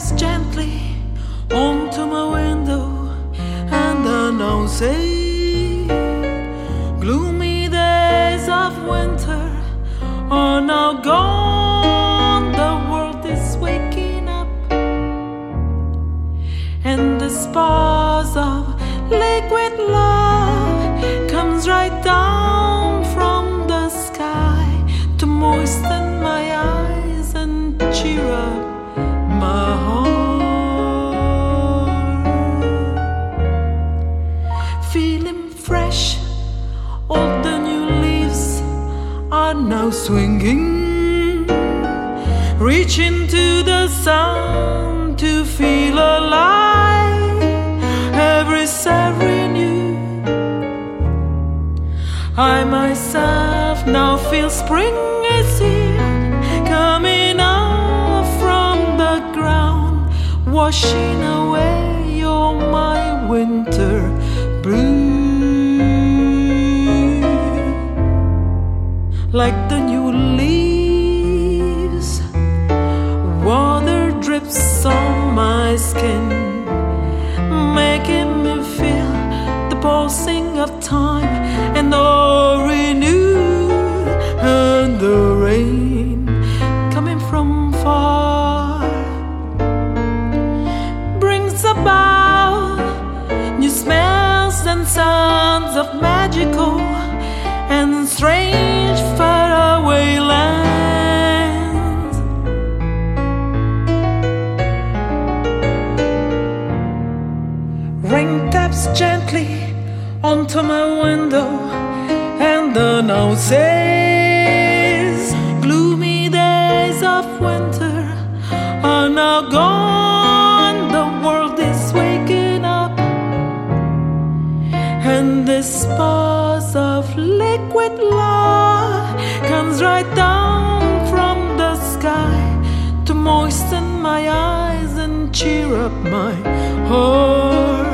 taps gently onto my window, and I now say, gloomy days of winter are now gone. The world is waking up, and the sparks of liquid love comes right down from the sky to moisten my eyes and cheer up my heart. Feeling fresh, all the new leaves are now swinging, reaching to the sun to feel alive. Every renew, I myself now feel spring is here, coming up from the ground, washing away all my winter blue. Like the new leaves, water drips on my skin, making me feel the pulsing of time, and all renewed, and the rain coming from far brings about new smells and sounds of magical and strange faraway lands. Rain taps gently onto my window, and the now says, gloomy days of winter are now gone. The world is waking up, and the sparks of liquid love comes right down from the sky to moisten my eyes and cheer up my heart.